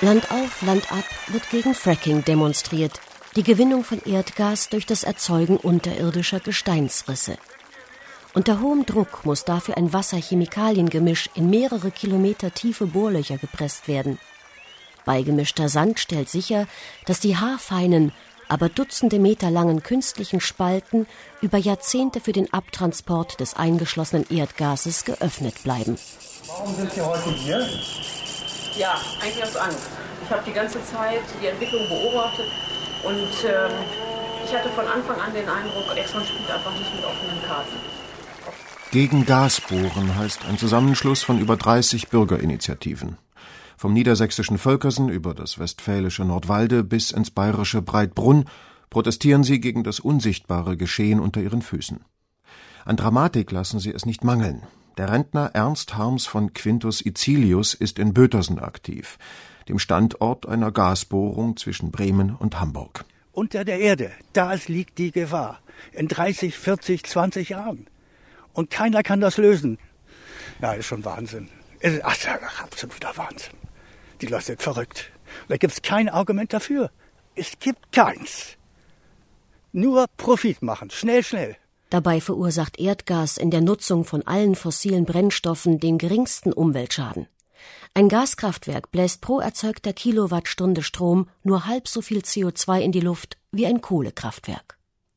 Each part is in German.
Land auf, Land ab wird gegen Fracking demonstriert, die Gewinnung von Erdgas durch das Erzeugen unterirdischer Gesteinsrisse. Unter hohem Druck muss dafür ein Wasser-Chemikalien-Gemisch in mehrere Kilometer tiefe Bohrlöcher gepresst werden. Beigemischter Sand stellt sicher, dass die haarfeinen, aber Dutzende Meter langen künstlichen Spalten über Jahrzehnte für den Abtransport des eingeschlossenen Erdgases geöffnet bleiben. Warum sind Sie heute hier? Ja, eigentlich aus Angst. Ich habe die ganze Zeit die Entwicklung beobachtet und ich hatte von Anfang an den Eindruck, Exxon spielt einfach nicht mit offenen Karten. Gegen Gasbohren heißt ein Zusammenschluss von über 30 Bürgerinitiativen. Vom niedersächsischen Völkersen über das westfälische Nordwalde bis ins bayerische Breitbrunn protestieren sie gegen das unsichtbare Geschehen unter ihren Füßen. An Dramatik lassen sie es nicht mangeln. Der Rentner Ernst Harms von Quintus Icilius ist in Böthersen aktiv, dem Standort einer Gasbohrung zwischen Bremen und Hamburg. Unter der Erde, da liegt die Gefahr. In 30, 40, 20 Jahren. Und keiner kann das lösen. Ja, ist schon Wahnsinn. Ist absoluter Wahnsinn. Die Leute sind verrückt. Da gibt es kein Argument dafür. Es gibt keins. Nur Profit machen. Schnell, schnell. Dabei verursacht Erdgas in der Nutzung von allen fossilen Brennstoffen den geringsten Umweltschaden. Ein Gaskraftwerk bläst pro erzeugter Kilowattstunde Strom nur halb so viel CO2 in die Luft wie ein Kohlekraftwerk.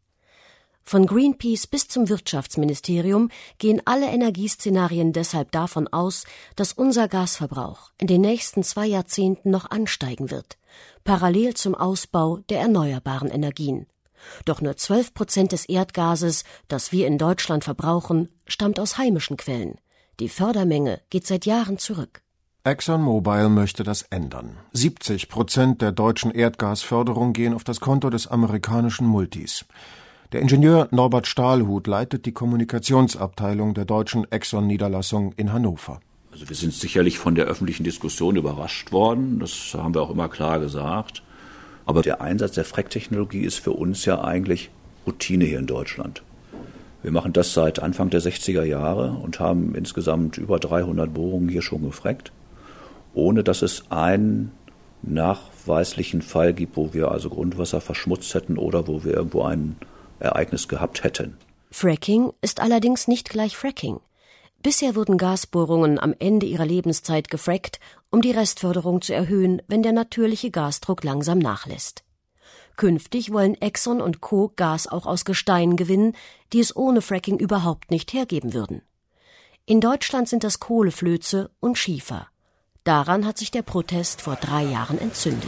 Von Greenpeace bis zum Wirtschaftsministerium gehen alle Energieszenarien deshalb davon aus, dass unser Gasverbrauch in den nächsten 2 Jahrzehnten noch ansteigen wird, parallel zum Ausbau der erneuerbaren Energien. Doch nur 12% des Erdgases, das wir in Deutschland verbrauchen, stammt aus heimischen Quellen. Die Fördermenge geht seit Jahren zurück. ExxonMobil möchte das ändern. 70% der deutschen Erdgasförderung gehen auf das Konto des amerikanischen Multis. Der Ingenieur Norbert Stahlhut leitet die Kommunikationsabteilung der deutschen Exxon-Niederlassung in Hannover. Also wir sind sicherlich von der öffentlichen Diskussion überrascht worden. Das haben wir auch immer klar gesagt. Aber der Einsatz der Fracktechnologie ist für uns ja eigentlich Routine hier in Deutschland. Wir machen das seit Anfang der 60er Jahre und haben insgesamt über 300 Bohrungen hier schon gefrackt, ohne dass es einen nachweislichen Fall gibt, wo wir also Grundwasser verschmutzt hätten oder wo wir irgendwo ein Ereignis gehabt hätten. Fracking ist allerdings nicht gleich Fracking. Bisher wurden Gasbohrungen am Ende ihrer Lebenszeit gefrackt, um die Restförderung zu erhöhen, wenn der natürliche Gasdruck langsam nachlässt. Künftig wollen Exxon und Co. Gas auch aus Gesteinen gewinnen, die es ohne Fracking überhaupt nicht hergeben würden. In Deutschland sind das Kohleflöze und Schiefer. Daran hat sich der Protest vor 3 Jahren entzündet.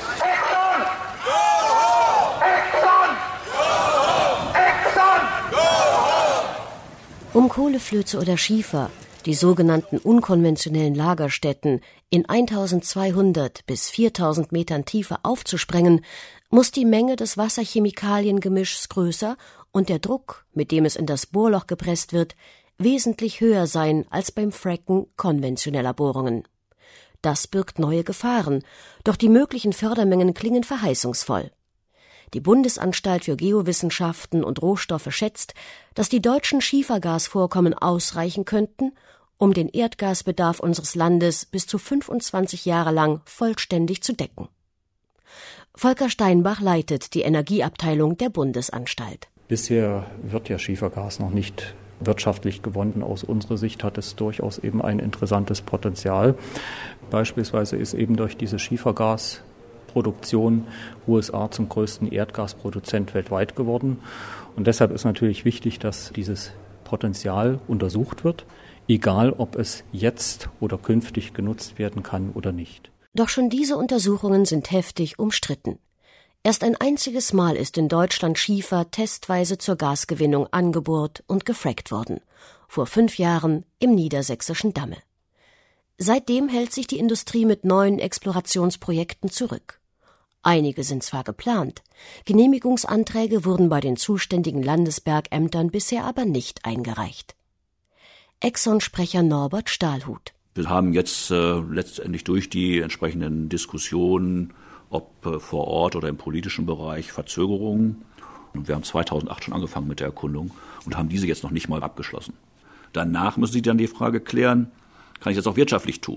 Um Kohleflöze oder Schiefer, die sogenannten unkonventionellen Lagerstätten, in 1200 bis 4000 Metern Tiefe aufzusprengen, muss die Menge des Wasser-Chemikalien-Gemischs größer und der Druck, mit dem es in das Bohrloch gepresst wird, wesentlich höher sein als beim Fracken konventioneller Bohrungen. Das birgt neue Gefahren, doch die möglichen Fördermengen klingen verheißungsvoll. Die Bundesanstalt für Geowissenschaften und Rohstoffe schätzt, dass die deutschen Schiefergasvorkommen ausreichen könnten, um den Erdgasbedarf unseres Landes bis zu 25 Jahre lang vollständig zu decken. Volker Steinbach leitet die Energieabteilung der Bundesanstalt. Bisher wird ja Schiefergas noch nicht wirtschaftlich gewonnen. Aus unserer Sicht hat es durchaus eben ein interessantes Potenzial. Beispielsweise ist eben durch diese Schiefergasproduktion USA zum größten Erdgasproduzent weltweit geworden. Und deshalb ist natürlich wichtig, dass dieses Potenzial untersucht wird, egal ob es jetzt oder künftig genutzt werden kann oder nicht. Doch schon diese Untersuchungen sind heftig umstritten. Erst ein einziges Mal ist in Deutschland Schiefer testweise zur Gasgewinnung angebohrt und gefrackt worden. Vor 5 Jahren im niedersächsischen Damme. Seitdem hält sich die Industrie mit neuen Explorationsprojekten zurück. Einige sind zwar geplant, Genehmigungsanträge wurden bei den zuständigen Landesbergämtern bisher aber nicht eingereicht. Exxon-Sprecher Norbert Stahlhut. Wir haben jetzt letztendlich durch die entsprechenden Diskussionen, ob vor Ort oder im politischen Bereich, Verzögerungen. Wir haben 2008 schon angefangen mit der Erkundung und haben diese jetzt noch nicht mal abgeschlossen. Danach müssen Sie dann die Frage klären, kann ich das auch wirtschaftlich tun?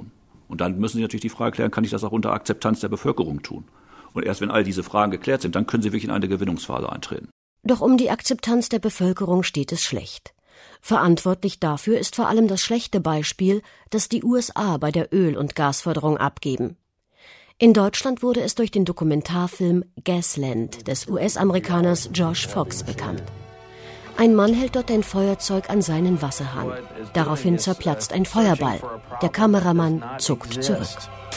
Und dann müssen Sie natürlich die Frage klären, kann ich das auch unter Akzeptanz der Bevölkerung tun? Und erst wenn all diese Fragen geklärt sind, dann können Sie wirklich in eine Gewinnungsphase eintreten. Doch um die Akzeptanz der Bevölkerung steht es schlecht. Verantwortlich dafür ist vor allem das schlechte Beispiel, das die USA bei der Öl- und Gasförderung abgeben. In Deutschland wurde es durch den Dokumentarfilm Gasland des US-Amerikaners Josh Fox bekannt. Ein Mann hält dort ein Feuerzeug an seinen Wasserhahn. Daraufhin zerplatzt ein Feuerball. Der Kameramann zuckt zurück.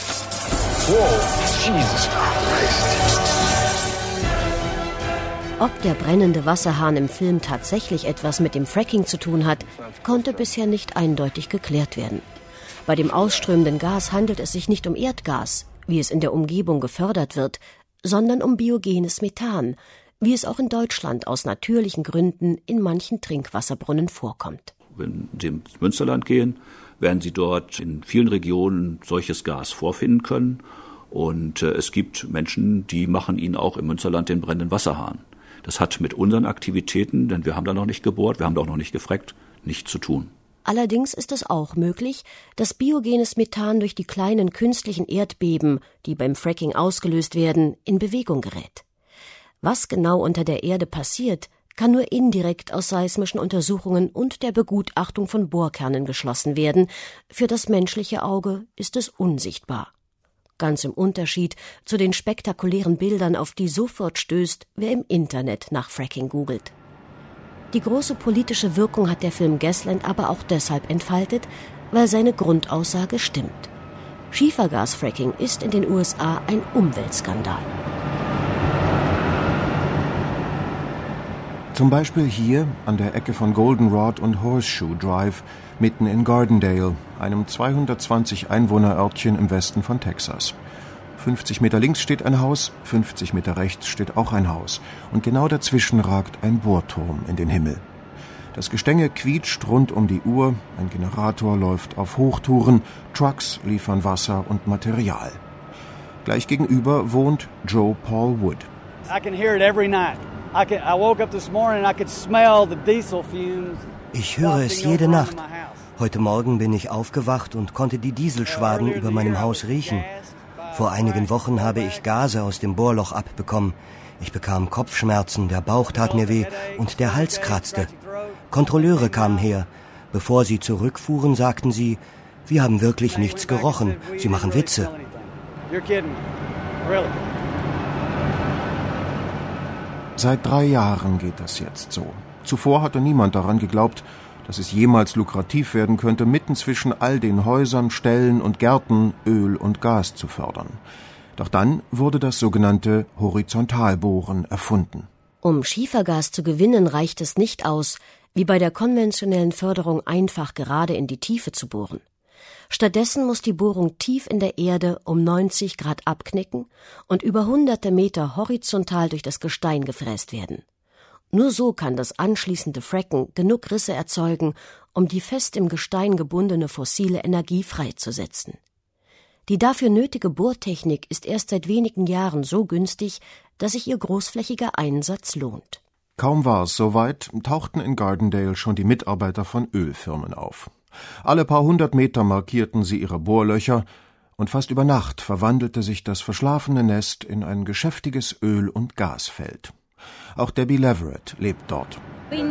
Ob der brennende Wasserhahn im Film tatsächlich etwas mit dem Fracking zu tun hat, konnte bisher nicht eindeutig geklärt werden. Bei dem ausströmenden Gas handelt es sich nicht um Erdgas, wie es in der Umgebung gefördert wird, sondern um biogenes Methan, wie es auch in Deutschland aus natürlichen Gründen in manchen Trinkwasserbrunnen vorkommt. Wenn Sie ins Münsterland gehen, werden Sie dort in vielen Regionen solches Gas vorfinden können. Und es gibt Menschen, die machen Ihnen auch im Münsterland den brennenden Wasserhahn. Das hat mit unseren Aktivitäten, denn wir haben da noch nicht gebohrt, wir haben da auch noch nicht gefrackt, nichts zu tun. Allerdings ist es auch möglich, dass biogenes Methan durch die kleinen künstlichen Erdbeben, die beim Fracking ausgelöst werden, in Bewegung gerät. Was genau unter der Erde passiert, kann nur indirekt aus seismischen Untersuchungen und der Begutachtung von Bohrkernen geschlossen werden. Für das menschliche Auge ist es unsichtbar. Ganz im Unterschied zu den spektakulären Bildern, auf die sofort stößt, wer im Internet nach Fracking googelt. Die große politische Wirkung hat der Film Gasland aber auch deshalb entfaltet, weil seine Grundaussage stimmt. Schiefergasfracking ist in den USA ein Umweltskandal. Zum Beispiel hier an der Ecke von Goldenrod und Horseshoe Drive, mitten in Gardendale, einem 220 Einwohnerörtchen im Westen von Texas. 50 Meter links steht ein Haus, 50 Meter rechts steht auch ein Haus. Und genau dazwischen ragt ein Bohrturm in den Himmel. Das Gestänge quietscht rund um die Uhr, ein Generator läuft auf Hochtouren, Trucks liefern Wasser und Material. Gleich gegenüber wohnt Joe Paul Wood. I can hear it every night. I woke up this morning and I could smell the diesel fumes. Ich höre es jede Nacht. Heute Morgen bin ich aufgewacht und konnte die Dieselschwaden über meinem Haus riechen. Vor einigen Wochen habe ich Gase aus dem Bohrloch abbekommen. Ich bekam Kopfschmerzen, der Bauch tat mir weh und der Hals kratzte. Kontrolleure kamen her. Bevor sie zurückfuhren, sagten sie, wir haben wirklich nichts gerochen. Sie machen Witze. Seit 3 Jahren geht das jetzt so. Zuvor hatte niemand daran geglaubt, dass es jemals lukrativ werden könnte, mitten zwischen all den Häusern, Ställen und Gärten Öl und Gas zu fördern. Doch dann wurde das sogenannte Horizontalbohren erfunden. Um Schiefergas zu gewinnen, reicht es nicht aus, wie bei der konventionellen Förderung einfach gerade in die Tiefe zu bohren. Stattdessen muss die Bohrung tief in der Erde um 90 Grad abknicken und über hunderte Meter horizontal durch das Gestein gefräst werden. Nur so kann das anschließende Fracken genug Risse erzeugen, um die fest im Gestein gebundene fossile Energie freizusetzen. Die dafür nötige Bohrtechnik ist erst seit wenigen Jahren so günstig, dass sich ihr großflächiger Einsatz lohnt. Kaum war es soweit, tauchten in Gardendale schon die Mitarbeiter von Ölfirmen auf. Alle paar hundert Meter markierten sie ihre Bohrlöcher, und fast über Nacht verwandelte sich das verschlafene Nest in ein geschäftiges Öl- und Gasfeld. Auch Debbie Leverett lebt dort.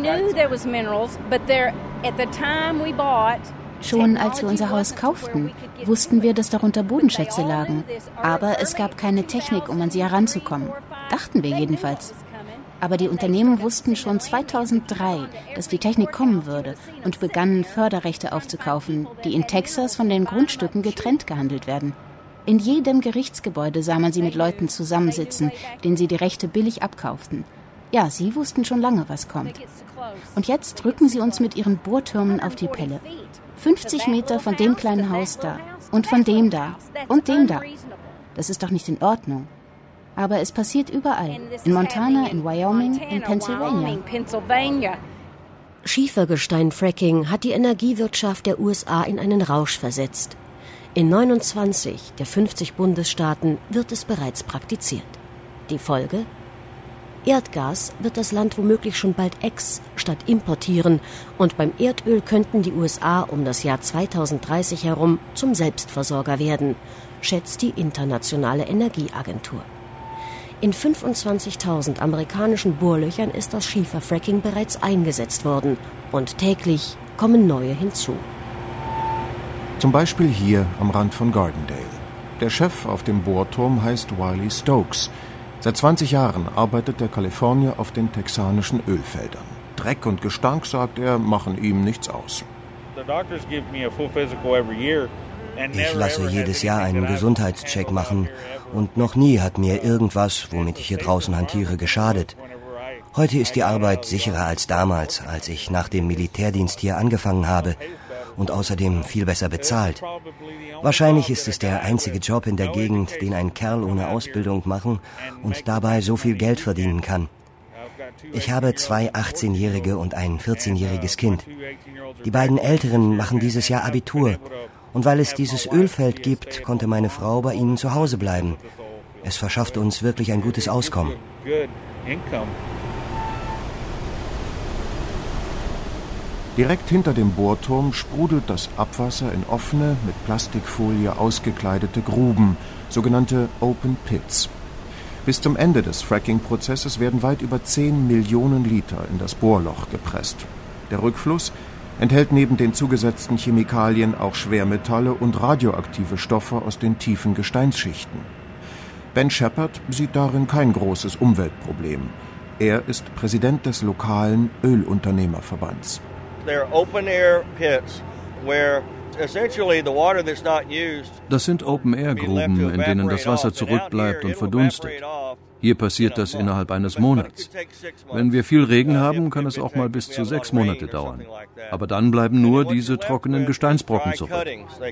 Schon als wir unser Haus kauften, wussten wir, dass darunter Bodenschätze lagen. Aber es gab keine Technik, um an sie heranzukommen. Dachten wir jedenfalls. Aber die Unternehmen wussten schon 2003, dass die Technik kommen würde und begannen, Förderrechte aufzukaufen, die in Texas von den Grundstücken getrennt gehandelt werden. In jedem Gerichtsgebäude sah man sie mit Leuten zusammensitzen, denen sie die Rechte billig abkauften. Ja, sie wussten schon lange, was kommt. Und jetzt drücken sie uns mit ihren Bohrtürmen auf die Pelle. 50 Meter von dem kleinen Haus da und von dem da und dem da. Das ist doch nicht in Ordnung. Aber es passiert überall. In Montana, in Wyoming, in Pennsylvania. Schiefergestein-Fracking hat die Energiewirtschaft der USA in einen Rausch versetzt. In 29 der 50 Bundesstaaten wird es bereits praktiziert. Die Folge? Erdgas wird das Land womöglich schon bald statt importieren, und beim Erdöl könnten die USA um das Jahr 2030 herum zum Selbstversorger werden, schätzt die Internationale Energieagentur. In 25.000 amerikanischen Bohrlöchern ist das Schieferfracking bereits eingesetzt worden, und täglich kommen neue hinzu. Zum Beispiel hier am Rand von Gardendale. Der Chef auf dem Bohrturm heißt Wiley Stokes. Seit 20 Jahren arbeitet der Kalifornier auf den texanischen Ölfeldern. Dreck und Gestank, sagt er, machen ihm nichts aus. Ich lasse jedes Jahr einen Gesundheitscheck machen und noch nie hat mir irgendwas, womit ich hier draußen hantiere, geschadet. Heute ist die Arbeit sicherer als damals, als ich nach dem Militärdienst hier angefangen habe, und außerdem viel besser bezahlt. Wahrscheinlich ist es der einzige Job in der Gegend, den ein Kerl ohne Ausbildung machen und dabei so viel Geld verdienen kann. Ich habe 2 18-Jährige und ein 14-jähriges Kind. Die beiden Älteren machen dieses Jahr Abitur. Und weil es dieses Ölfeld gibt, konnte meine Frau bei ihnen zu Hause bleiben. Es verschafft uns wirklich ein gutes Auskommen. Direkt hinter dem Bohrturm sprudelt das Abwasser in offene, mit Plastikfolie ausgekleidete Gruben, sogenannte Open Pits. Bis zum Ende des Fracking-Prozesses werden weit über 10 Millionen Liter in das Bohrloch gepresst. Der Rückfluss enthält neben den zugesetzten Chemikalien auch Schwermetalle und radioaktive Stoffe aus den tiefen Gesteinsschichten. Ben Shepard sieht darin kein großes Umweltproblem. Er ist Präsident des lokalen Ölunternehmerverbands. Das sind Open-Air-Gruben, in denen das Wasser zurückbleibt und verdunstet. Hier passiert das innerhalb eines Monats. Wenn wir viel Regen haben, kann es auch mal bis zu 6 Monate dauern. Aber dann bleiben nur diese trockenen Gesteinsbrocken zurück.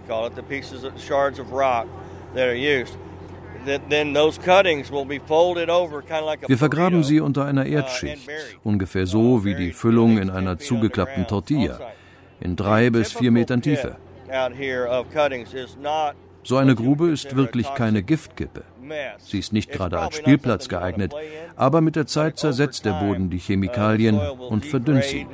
Wir vergraben sie unter einer Erdschicht, ungefähr so wie die Füllung in einer zugeklappten Tortilla, in 3 bis 4 Metern Tiefe. So eine Grube ist wirklich keine Giftkippe. Sie ist nicht gerade als Spielplatz geeignet, aber mit der Zeit zersetzt der Boden die Chemikalien und verdünnt sie.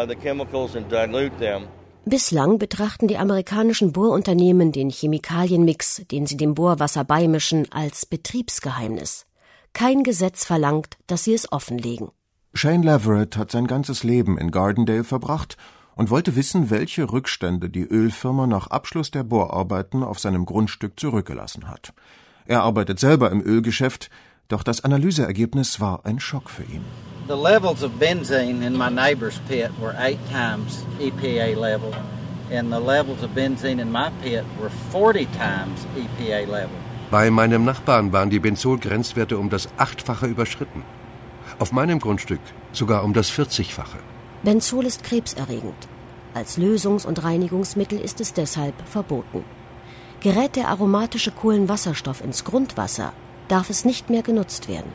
Bislang betrachten die amerikanischen Bohrunternehmen den Chemikalienmix, den sie dem Bohrwasser beimischen, als Betriebsgeheimnis. Kein Gesetz verlangt, dass sie es offenlegen. Shane Leverett hat sein ganzes Leben in Gardendale verbracht und wollte wissen, welche Rückstände die Ölfirma nach Abschluss der Bohrarbeiten auf seinem Grundstück zurückgelassen hat. Er arbeitet selber im Ölgeschäft, doch das Analyseergebnis war ein Schock für ihn. The levels of benzene in my neighbor's pit were 8 times EPA level, and the levels of benzene in my pit were 40 times EPA level. Bei meinem Nachbarn waren die Benzol-Grenzwerte um das 8-fache überschritten. Auf meinem Grundstück sogar um das 40-fache. Benzol ist krebserregend. Als Lösungs- und Reinigungsmittel ist es deshalb verboten. Gerät der aromatische Kohlenwasserstoff ins Grundwasser, darf es nicht mehr genutzt werden.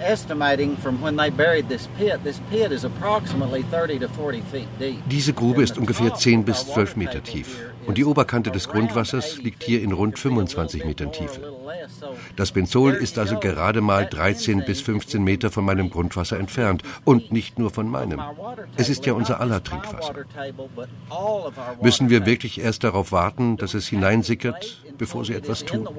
Diese Grube ist ungefähr 10 bis 12 Meter tief und die Oberkante des Grundwassers liegt hier in rund 25 Metern Tiefe. Das Benzol ist also gerade mal 13 bis 15 Meter von meinem Grundwasser entfernt und nicht nur von meinem. Es ist ja unser aller Trinkwasser. Müssen wir wirklich erst darauf warten, dass es hineinsickert, bevor sie etwas tun?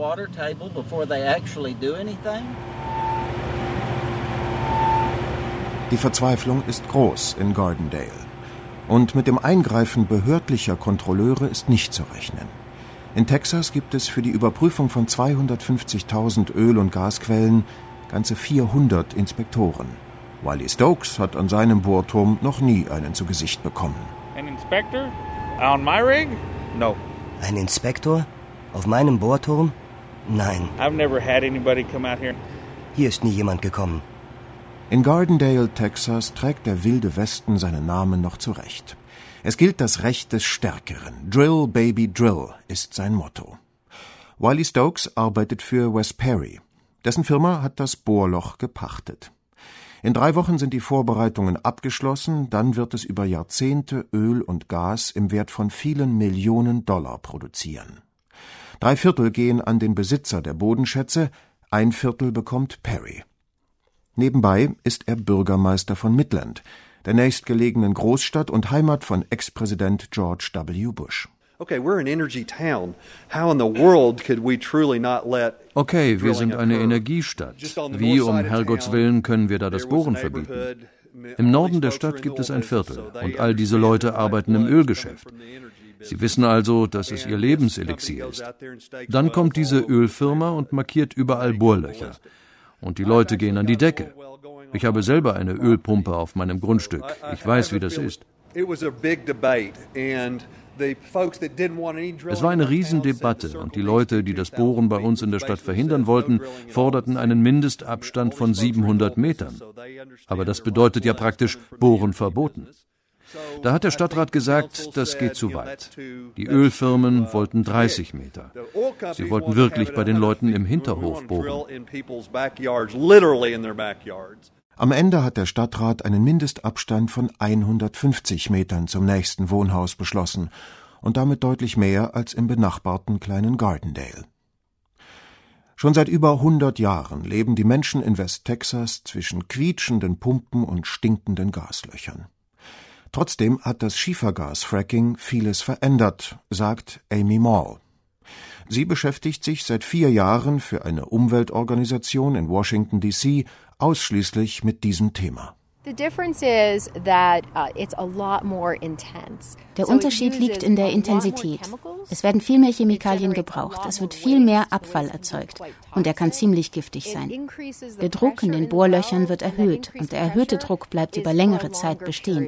Die Verzweiflung ist groß in Gardendale. Und mit dem Eingreifen behördlicher Kontrolleure ist nicht zu rechnen. In Texas gibt es für die Überprüfung von 250.000 Öl- und Gasquellen ganze 400 Inspektoren. Wiley Stokes hat an seinem Bohrturm noch nie einen zu Gesicht bekommen. Ein Inspektor? On my rig? No. Ein Inspektor? Auf meinem Bohrturm? Nein. I've never had anybody come out here. Hier ist nie jemand gekommen. In Gardendale, Texas, trägt der wilde Westen seinen Namen noch zurecht. Es gilt das Recht des Stärkeren. Drill, Baby, Drill ist sein Motto. Wiley Stokes arbeitet für Wes Perry. Dessen Firma hat das Bohrloch gepachtet. In 3 Wochen sind die Vorbereitungen abgeschlossen, dann wird es über Jahrzehnte Öl und Gas im Wert von vielen Millionen $, produzieren. 3/4 gehen an den Besitzer der Bodenschätze, 1/4 bekommt Perry. Nebenbei ist er Bürgermeister von Midland, der nächstgelegenen Großstadt und Heimat von Ex-Präsident George W. Bush. Okay, wir sind eine Energiestadt. Wie um Herrgotts Willen können wir da das Bohren verbieten? Im Norden der Stadt gibt es ein Viertel und all diese Leute arbeiten im Ölgeschäft. Sie wissen also, dass es ihr Lebenselixier ist. Dann kommt diese Ölfirma und markiert überall Bohrlöcher. Und die Leute gehen an die Decke. Ich habe selber eine Ölpumpe auf meinem Grundstück. Ich weiß, wie das ist. Es war eine Riesendebatte und die Leute, die das Bohren bei uns in der Stadt verhindern wollten, forderten einen Mindestabstand von 700 Metern. Aber das bedeutet ja praktisch Bohren verboten. Da hat der Stadtrat gesagt, das geht zu weit. Die Ölfirmen wollten 30 Meter. Sie wollten wirklich bei den Leuten im Hinterhof bohren. Am Ende hat der Stadtrat einen Mindestabstand von 150 Metern zum nächsten Wohnhaus beschlossen und damit deutlich mehr als im benachbarten kleinen Gardendale. Schon seit über 100 Jahren leben die Menschen in West-Texas zwischen quietschenden Pumpen und stinkenden Gaslöchern. Trotzdem hat das Schiefergas-Fracking vieles verändert, sagt Amy Mall. Sie beschäftigt sich seit 4 Jahren für eine Umweltorganisation in Washington, D.C. ausschließlich mit diesem Thema. Der Unterschied liegt in der Intensität. Es werden viel mehr Chemikalien gebraucht, es wird viel mehr Abfall erzeugt und er kann ziemlich giftig sein. Der Druck in den Bohrlöchern wird erhöht und der erhöhte Druck bleibt über längere Zeit bestehen.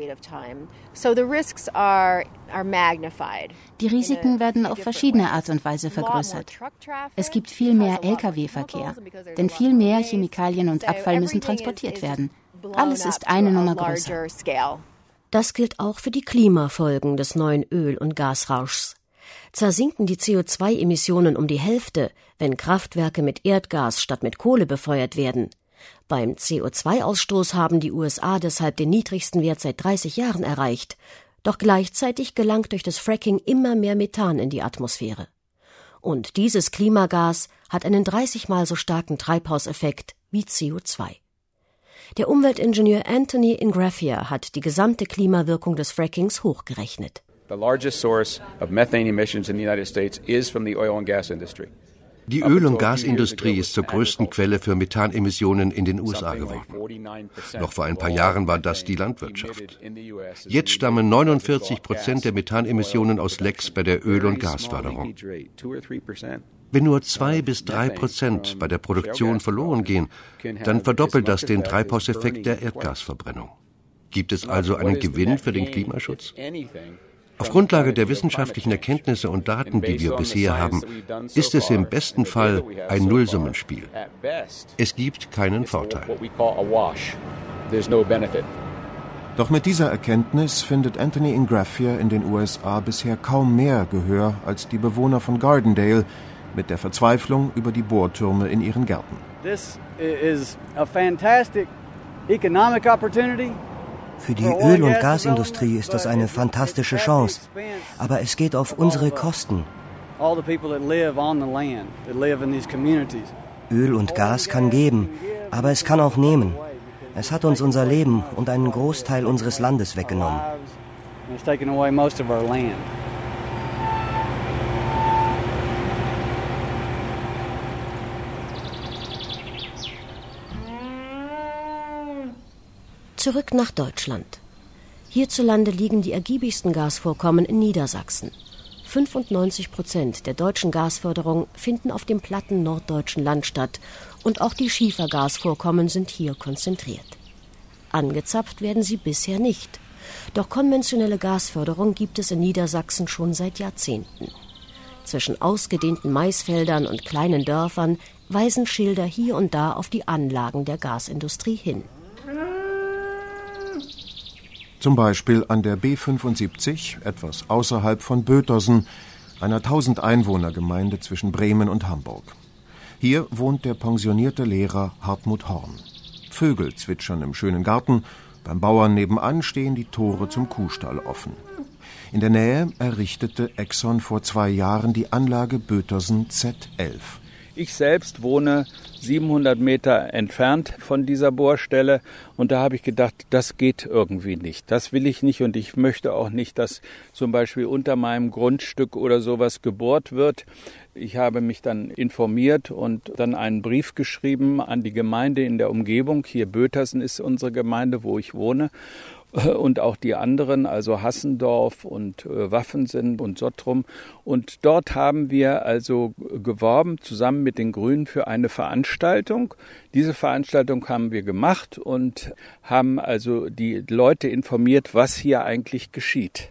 Die Risiken werden auf verschiedene Art und Weise vergrößert. Es gibt viel mehr Lkw-Verkehr, denn viel mehr Chemikalien und Abfall müssen transportiert werden. Alles ist eine Nummer größer. Das gilt auch für die Klimafolgen des neuen Öl- und Gasrauschs. Zersinken die CO2-Emissionen um die Hälfte, wenn Kraftwerke mit Erdgas statt mit Kohle befeuert werden. Beim CO2-Ausstoß haben die USA deshalb den niedrigsten Wert seit 30 Jahren erreicht. Doch gleichzeitig gelangt durch das Fracking immer mehr Methan in die Atmosphäre. Und dieses Klimagas hat einen 30-mal so starken Treibhauseffekt wie CO2. Der Umweltingenieur Anthony Ingrafia hat die gesamte Klimawirkung des Frackings hochgerechnet. Die Öl- und Gasindustrie ist zur größten Quelle für Methanemissionen in den USA geworden. Noch vor ein paar Jahren war das die Landwirtschaft. Jetzt stammen 49% der Methanemissionen aus Lecks bei der Öl- und Gasförderung. Wenn nur 2 bis 3% bei der Produktion verloren gehen, dann verdoppelt das den Treibhauseffekt der Erdgasverbrennung. Gibt es also einen Gewinn für den Klimaschutz? Auf Grundlage der wissenschaftlichen Erkenntnisse und Daten, die wir bisher haben, ist es im besten Fall ein Nullsummenspiel. Es gibt keinen Vorteil. Doch mit dieser Erkenntnis findet Anthony Ingrafia in den USA bisher kaum mehr Gehör als die Bewohner von Gardendale mit der Verzweiflung über die Bohrtürme in ihren Gärten. Für die Öl- und Gasindustrie ist das eine fantastische Chance, aber es geht auf unsere Kosten. Öl und Gas kann geben, aber es kann auch nehmen. Es hat uns unser Leben und einen Großteil unseres Landes weggenommen. Zurück nach Deutschland. Hierzulande liegen die ergiebigsten Gasvorkommen in Niedersachsen. 95% der deutschen Gasförderung finden auf dem platten norddeutschen Land statt und auch die Schiefergasvorkommen sind hier konzentriert. Angezapft werden sie bisher nicht. Doch konventionelle Gasförderung gibt es in Niedersachsen schon seit Jahrzehnten. Zwischen ausgedehnten Maisfeldern und kleinen Dörfern weisen Schilder hier und da auf die Anlagen der Gasindustrie hin. Zum Beispiel an der B75, etwas außerhalb von Bötersen, einer 1000-Einwohner-Gemeinde zwischen Bremen und Hamburg. Hier wohnt der pensionierte Lehrer Hartmut Horn. Vögel zwitschern im schönen Garten, beim Bauern nebenan stehen die Tore zum Kuhstall offen. In der Nähe errichtete Exxon vor 2 Jahren die Anlage Bötersen Z11. Ich selbst wohne 700 Meter entfernt von dieser Bohrstelle und da habe ich gedacht, das geht irgendwie nicht. Das will ich nicht und ich möchte auch nicht, dass zum Beispiel unter meinem Grundstück oder sowas gebohrt wird. Ich habe mich dann informiert und dann einen Brief geschrieben an die Gemeinde in der Umgebung. Hier Bötersen ist unsere Gemeinde, wo ich wohne. Und auch die anderen, also Hassendorf und Waffensen und Sottrum. Und dort haben wir also geworben, zusammen mit den Grünen, für eine Veranstaltung. Diese Veranstaltung haben wir gemacht und haben also die Leute informiert, was hier eigentlich geschieht.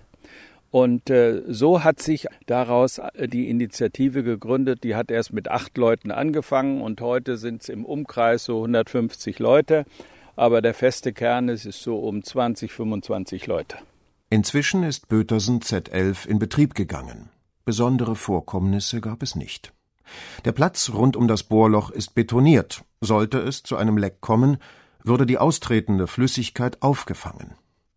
Und so hat sich daraus die Initiative gegründet. Die hat erst mit 8 Leuten angefangen und heute sind es im Umkreis so 150 Leute. Aber der feste Kern ist so um 20, 25 Leute. Inzwischen ist Bötersen Z11 in Betrieb gegangen. Besondere Vorkommnisse gab es nicht. Der Platz rund um das Bohrloch ist betoniert. Sollte es zu einem Leck kommen, würde die austretende Flüssigkeit aufgefangen.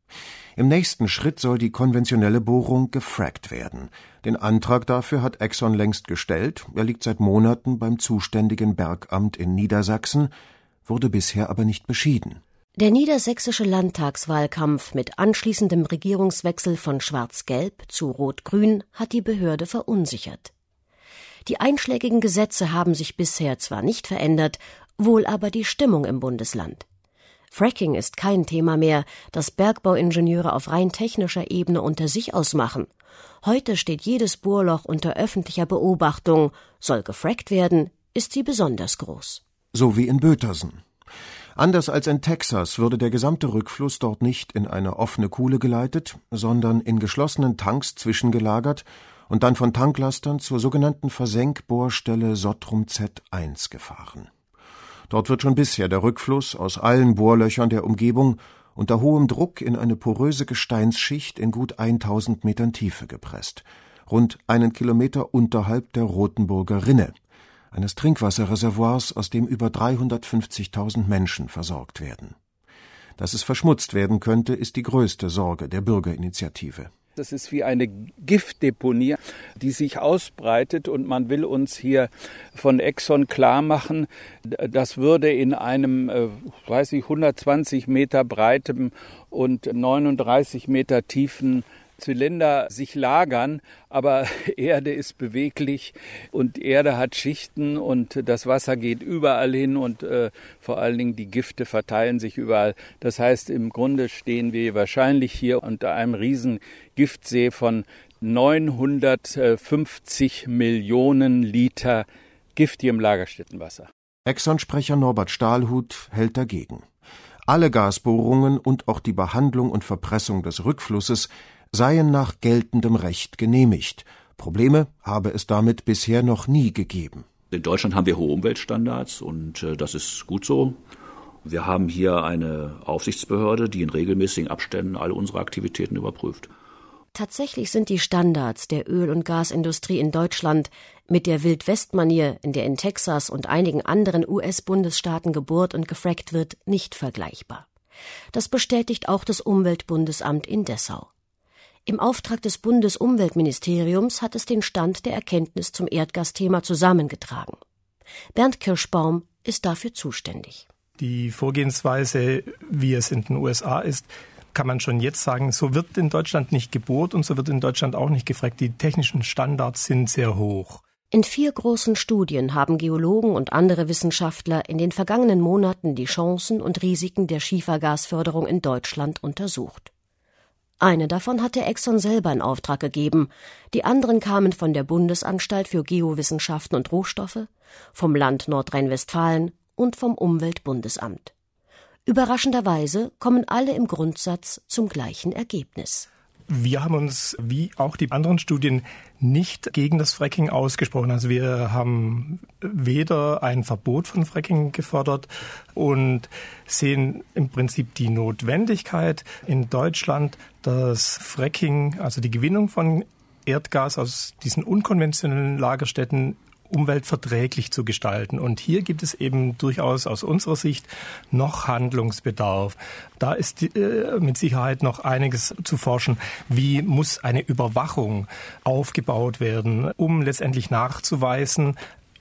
Im nächsten Schritt soll die konventionelle Bohrung gefrackt werden. Den Antrag dafür hat Exxon längst gestellt. Er liegt seit Monaten beim zuständigen Bergamt in Niedersachsen, wurde bisher aber nicht beschieden. Der niedersächsische Landtagswahlkampf mit anschließendem Regierungswechsel von Schwarz-Gelb zu Rot-Grün hat die Behörde verunsichert. Die einschlägigen Gesetze haben sich bisher zwar nicht verändert, wohl aber die Stimmung im Bundesland. Fracking ist kein Thema mehr, das Bergbauingenieure auf rein technischer Ebene unter sich ausmachen. Heute steht jedes Bohrloch unter öffentlicher Beobachtung. Soll gefrackt werden, ist sie besonders groß. So wie in Bötersen. Anders als in Texas würde der gesamte Rückfluss dort nicht in eine offene Kuhle geleitet, sondern in geschlossenen Tanks zwischengelagert und dann von Tanklastern zur sogenannten Versenkbohrstelle Sottrum Z1 gefahren. Dort wird schon bisher der Rückfluss aus allen Bohrlöchern der Umgebung unter hohem Druck in eine poröse Gesteinsschicht in gut 1000 Metern Tiefe gepresst, rund 1 Kilometer unterhalb der Rotenburger Rinne, eines Trinkwasserreservoirs, aus dem über 350.000 Menschen versorgt werden. Dass es verschmutzt werden könnte, ist die größte Sorge der Bürgerinitiative. Das ist wie eine Giftdeponie, die sich ausbreitet und man will uns hier von Exxon klar machen, das würde in einem, 120 Meter breitem und 39 Meter tiefen Zylinder sich lagern, aber Erde ist beweglich und Erde hat Schichten und das Wasser geht überall hin und vor allen Dingen die Gifte verteilen sich überall. Das heißt, im Grunde stehen wir wahrscheinlich hier unter einem riesen Giftsee von 950 Millionen Liter giftigem Lagerstättenwasser. Exxon-Sprecher Norbert Stahlhut hält dagegen. Alle Gasbohrungen und auch die Behandlung und Verpressung des Rückflusses seien nach geltendem Recht genehmigt. Probleme habe es damit bisher noch nie gegeben. In Deutschland haben wir hohe Umweltstandards und das ist gut so. Wir haben hier eine Aufsichtsbehörde, die in regelmäßigen Abständen alle unsere Aktivitäten überprüft. Tatsächlich sind die Standards der Öl- und Gasindustrie in Deutschland mit der Wild-West-Manier, in der in Texas und einigen anderen US-Bundesstaaten gebohrt und gefrackt wird, nicht vergleichbar. Das bestätigt auch das Umweltbundesamt in Dessau. Im Auftrag des Bundesumweltministeriums hat es den Stand der Erkenntnis zum Erdgasthema zusammengetragen. Bernd Kirschbaum ist dafür zuständig. Die Vorgehensweise, wie es in den USA ist, kann man schon jetzt sagen, so wird in Deutschland nicht gebohrt und so wird in Deutschland auch nicht gefrackt. Die technischen Standards sind sehr hoch. In 4 großen Studien haben Geologen und andere Wissenschaftler in den vergangenen Monaten die Chancen und Risiken der Schiefergasförderung in Deutschland untersucht. Eine davon hatte Exxon selber in Auftrag gegeben. Die anderen kamen von der Bundesanstalt für Geowissenschaften und Rohstoffe, vom Land Nordrhein-Westfalen und vom Umweltbundesamt. Überraschenderweise kommen alle im Grundsatz zum gleichen Ergebnis. Wir haben uns, wie auch die anderen Studien, nicht gegen das Fracking ausgesprochen. Also wir haben weder ein Verbot von Fracking gefordert und sehen im Prinzip die Notwendigkeit in Deutschland, das Fracking, also die Gewinnung von Erdgas aus diesen unkonventionellen Lagerstätten, umweltverträglich zu gestalten. Und hier gibt es eben durchaus aus unserer Sicht noch Handlungsbedarf. Da ist mit Sicherheit noch einiges zu forschen. Wie muss eine Überwachung aufgebaut werden, um letztendlich nachzuweisen,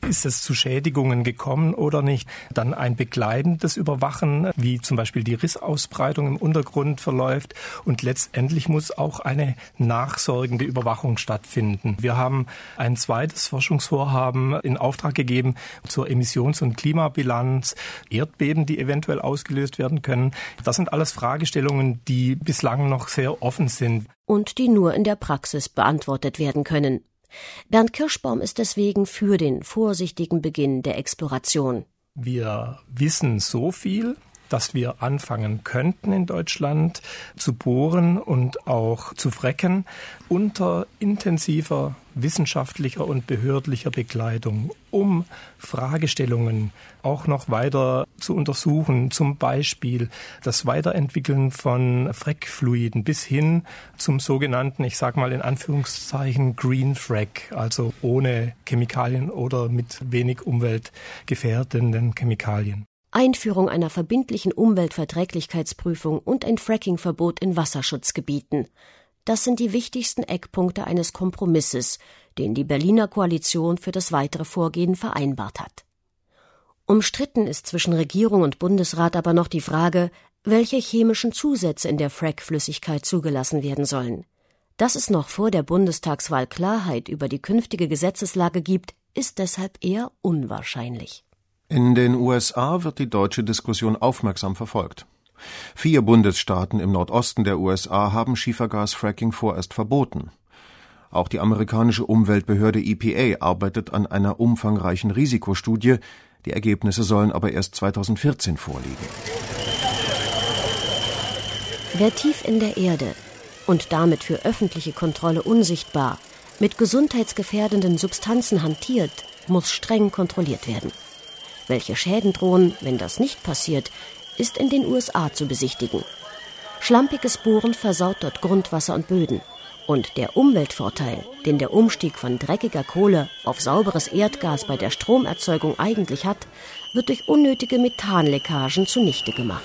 Ist es zu Schädigungen gekommen oder nicht? Dann ein begleitendes Überwachen, wie zum Beispiel die Rissausbreitung im Untergrund verläuft. Und letztendlich muss auch eine nachsorgende Überwachung stattfinden. Wir haben ein zweites Forschungsvorhaben in Auftrag gegeben zur Emissions- und Klimabilanz, Erdbeben, die eventuell ausgelöst werden können. Das sind alles Fragestellungen, die bislang noch sehr offen sind. Und die nur in der Praxis beantwortet werden können. Bernd Kirschbaum ist deswegen für den vorsichtigen Beginn der Exploration. Wir wissen so viel, dass wir anfangen könnten in Deutschland zu bohren und auch zu fracken unter intensiver wissenschaftlicher und behördlicher Begleitung, um Fragestellungen auch noch weiter zu untersuchen, zum Beispiel das Weiterentwickeln von Frackfluiden bis hin zum sogenannten, ich sage mal in Anführungszeichen, Green Frack, also ohne Chemikalien oder mit wenig umweltgefährdenden Chemikalien. Einführung einer verbindlichen Umweltverträglichkeitsprüfung und ein Frackingverbot in Wasserschutzgebieten. Das sind die wichtigsten Eckpunkte eines Kompromisses, den die Berliner Koalition für das weitere Vorgehen vereinbart hat. Umstritten ist zwischen Regierung und Bundesrat aber noch die Frage, welche chemischen Zusätze in der Frackflüssigkeit zugelassen werden sollen. Dass es noch vor der Bundestagswahl Klarheit über die künftige Gesetzeslage gibt, ist deshalb eher unwahrscheinlich. In den USA wird die deutsche Diskussion aufmerksam verfolgt. 4 Bundesstaaten im Nordosten der USA haben Schiefergasfracking vorerst verboten. Auch die amerikanische Umweltbehörde EPA arbeitet an einer umfangreichen Risikostudie. Die Ergebnisse sollen aber erst 2014 vorliegen. Wer tief in der Erde und damit für öffentliche Kontrolle unsichtbar mit gesundheitsgefährdenden Substanzen hantiert, muss streng kontrolliert werden. Welche Schäden drohen, wenn das nicht passiert, ist in den USA zu besichtigen. Schlampiges Bohren versaut dort Grundwasser und Böden. Und der Umweltvorteil, den der Umstieg von dreckiger Kohle auf sauberes Erdgas bei der Stromerzeugung eigentlich hat, wird durch unnötige Methanleckagen zunichte gemacht.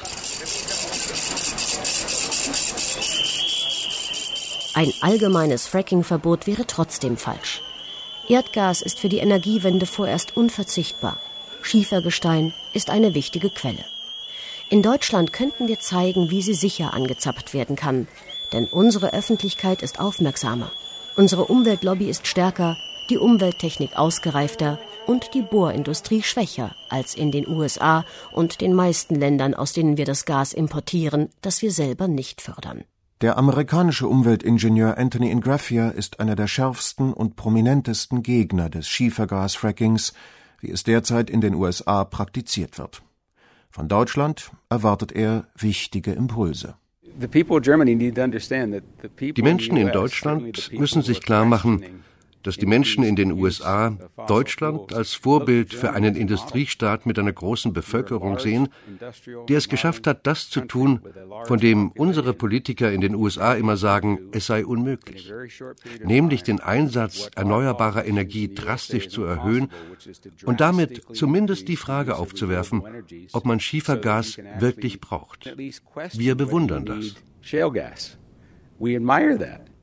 Ein allgemeines Frackingverbot wäre trotzdem falsch. Erdgas ist für die Energiewende vorerst unverzichtbar. Schiefergestein ist eine wichtige Quelle. In Deutschland könnten wir zeigen, wie sie sicher angezapft werden kann. Denn unsere Öffentlichkeit ist aufmerksamer. Unsere Umweltlobby ist stärker, die Umwelttechnik ausgereifter und die Bohrindustrie schwächer als in den USA und den meisten Ländern, aus denen wir das Gas importieren, das wir selber nicht fördern. Der amerikanische Umweltingenieur Anthony Ingraffia ist einer der schärfsten und prominentesten Gegner des Schiefergasfrackings, wie es derzeit in den USA praktiziert wird. Von Deutschland erwartet er wichtige Impulse. Die Menschen in Deutschland müssen sich klar machen, dass die Menschen in den USA Deutschland als Vorbild für einen Industriestaat mit einer großen Bevölkerung sehen, der es geschafft hat, das zu tun, von dem unsere Politiker in den USA immer sagen, es sei unmöglich, nämlich den Einsatz erneuerbarer Energie drastisch zu erhöhen und damit zumindest die Frage aufzuwerfen, ob man Schiefergas wirklich braucht. Wir bewundern das. We admire that.